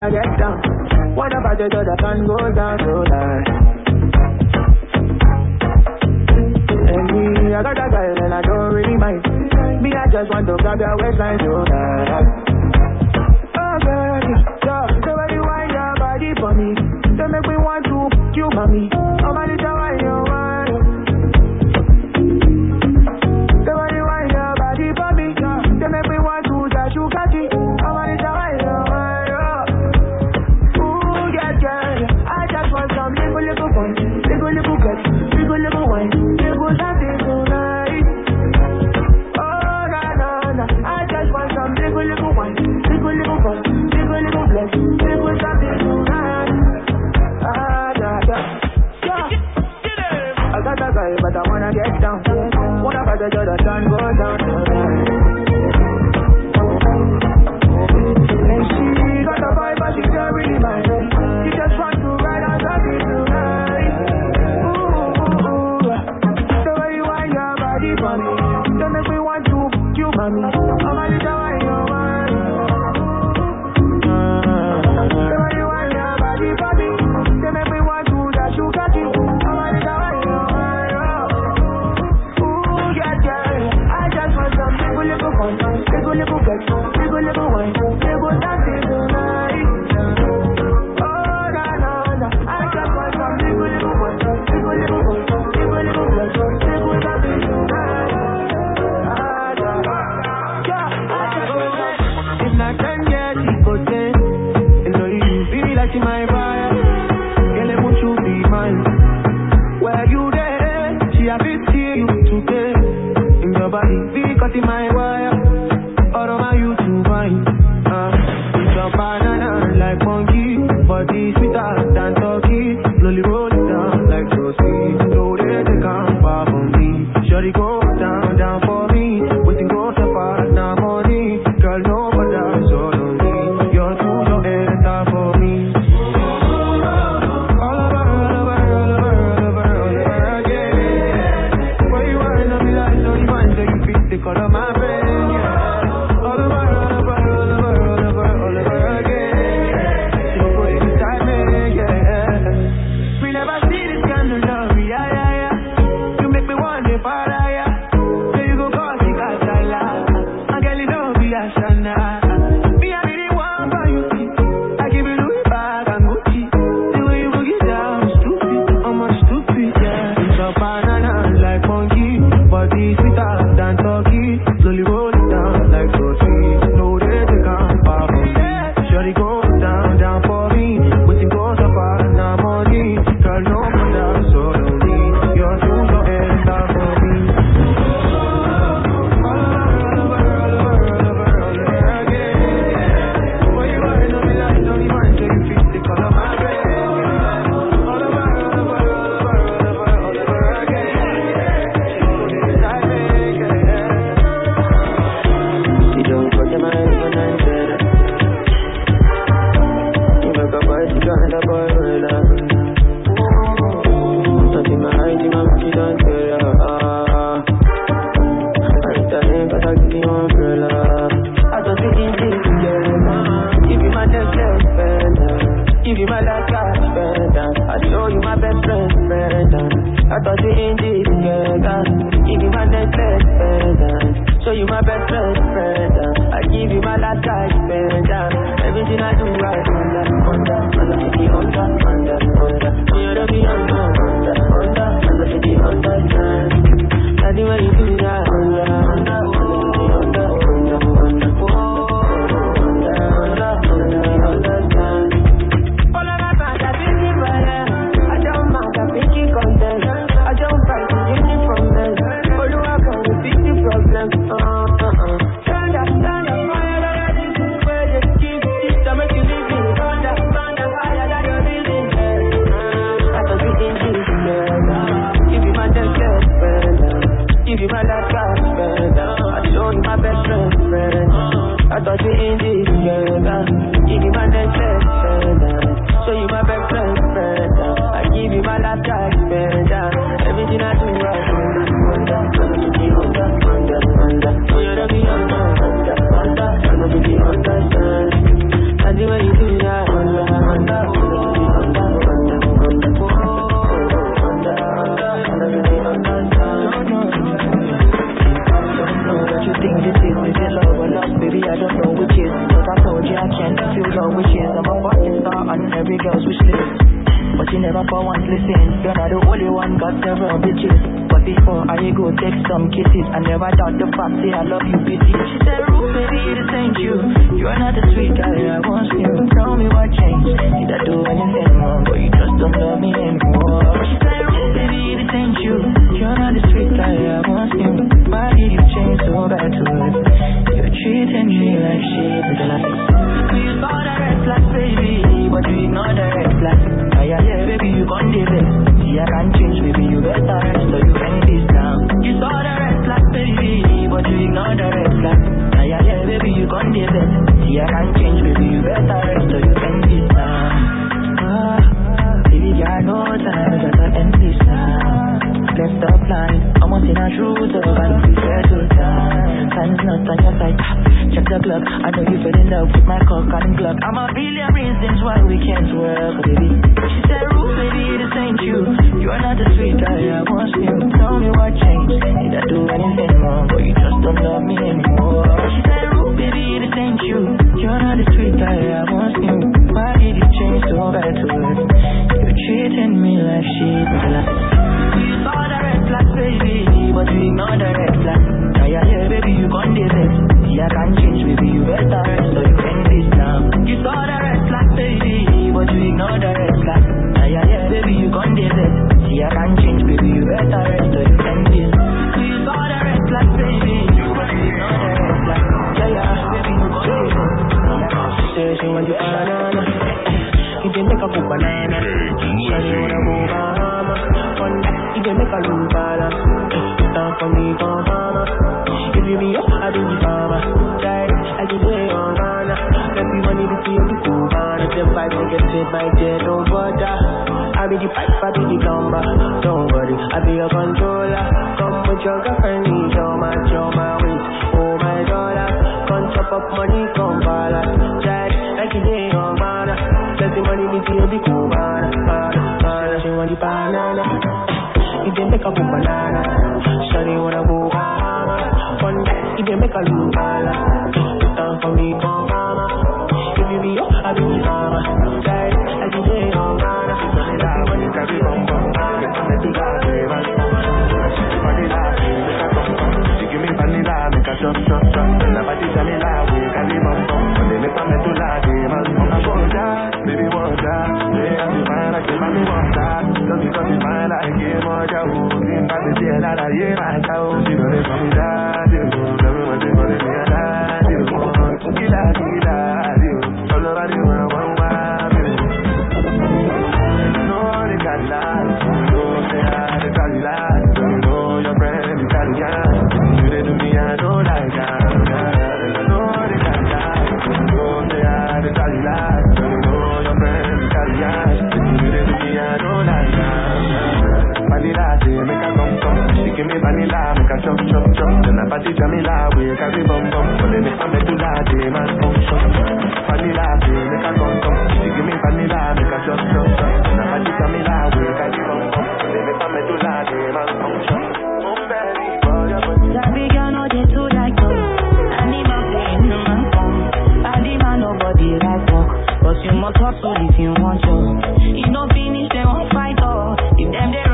I get down. One about the other can go down so nice. And me, I got a girl and I don't really mind. Me, I just want to grab your waistline so nice. Oh, baby, yeah, the way you wind your body for me, they make me want to you, mommy. Oh, my little wine, you want. The way you wind your body for me, they make me want to dash you, catch it. Oh, my little wine, you want. I just want some little fun, little get, little wine, little something tonight. Oh, na. I just want some little wine, little fun, little flex, little something tonight. Yeah. I got a guy, but I wanna get down. Wanna fight the other sun go down tonight. And she got a vibe, but she can't really mind. She just want to ride on something tonight. Ooh. The way you wind your body for me, don't make me want to you, mommy. Oh, my little wine, your mind. The way you wind your body for me, don't make me want to dash you, catch it. Oh, my little wine, your mind. Ooh, yeah. I just want some little fun, little flex, little wine, little dancing tonight. My fire, girl, I want you be mine. Where you there? She a bit see you today. In your body, be cutting my wire. All over you to mine. It's a banana like monkey, body sweeter than turkey. Slowly roll it down like toasty. So they come far from me. Shorty go down for me. Waiting go so far now money. Girl, no bother, so don't be. You're too your enter for me. The color of my brain, yeah. All over again. So put it inside me, girls wish list. But you never for once listen. You're not the only one, got several bitches. But before I go take some kisses, I never doubt the fact, say I love you, busy. She said, Ruth, baby, this ain't you. You're not the sweet guy I once knew. Tell me what changed. Did I do anything wrong, but you just don't love me anymore? She said, Ruth, baby, this ain't you. You're not the sweet guy I once knew. Why did you change so bad to it? You're treating me like shit. You saw the red flag, baby, but you ignore the red flag. Yeah, baby, you gon' do it. See, I can't change, baby, you better rest, so you can this now. You saw the red flag, baby, but you ignore the red flag. Yeah, baby, you gon' do it. See, I can't change, baby, you better rest, so you can this now. Baby, I know time, gotta end this now. Let's stop lying, I'm not in a truth, so can't be fair to time. Time's not on your side. Check the clock, I know you fell in love with my cock and clock. I'm a billion reasons why we can't work, baby. She said, Ruth, baby, this ain't you. You're not the sweet guy I once knew. Tell me what changed. Did I do anything wrong, but you just don't love me anymore? She said, Ruth, baby, this ain't you. You're not the sweet guy I once knew. Why did you change so bad to it? You're treating me like shit. You saw the red flag, baby, but you ignore the red flag. Yeah, baby, you gon' do this. See, I can't change, baby, you better rest, so you can this now. You saw the red flag, baby, but you ignore the red flag. Yeah, baby, you gon' do this. See, I can't change, baby, you better rest, so you can this. You saw the red flag, baby, but you ignore the red flag. Yeah, baby, you gon' do this. She said she want the banana. He did make a good banana. She wanna go Bahama. He did make a loop balance. Down for me, come mama. If you be up, I be the farmer. Child, I can say on Ghana. Everybody be seeing the cool man. If the vibe don't get it, my dear, don't bother. I be the pipe, I be the plumber. Don't worry, I be your controller. Come with your girlfriend, need your match, your my waist. Oh my dollar, come chop up money, come balance. Child, I can say on Ghana. Let the money be seeing the cool man. She want the banana. If they make a good banana, shawty wanna go Bahama. One day, if they make a loop balance, down for me, come mama. If you be up, I be the mama. Child, I can say on Ghana. Money carry bum bum, get some vanilla, she give me vanilla, make a chop chop chop. Nobody tell me lie, we carry bum bum. When they make a medulla, they must come and want that, baby want that. They have to find like they want that. Just because you find like game or Yahoo, think about the day that I hear my cow. She know they call me daddy, everybody calling me a daddy. Gila, gila, all over the world, one baby. No, they got lies, no, they are the lies. You know your friend is Italian, you they do me, I don't like that. No, they got lies, no, they are the lies. You know your friend is Italian, you they do me, I don't like that. Vanilla, they make a come come. She give me vanilla, make a chop chop chop. Then I party Jamila, we carry bum bum. When they make a medulla, they must come chop. Vanilla, they make a come come. She give me vanilla, make a chop chop chop. Then I party Jamila, we carry bum bum. When they make a medulla, they must come chop. That big girl know they too like us. And the man playing the man song. And the man nobody like talk. But you must hustle if you want to. You don't finish, they won't fight all. If them they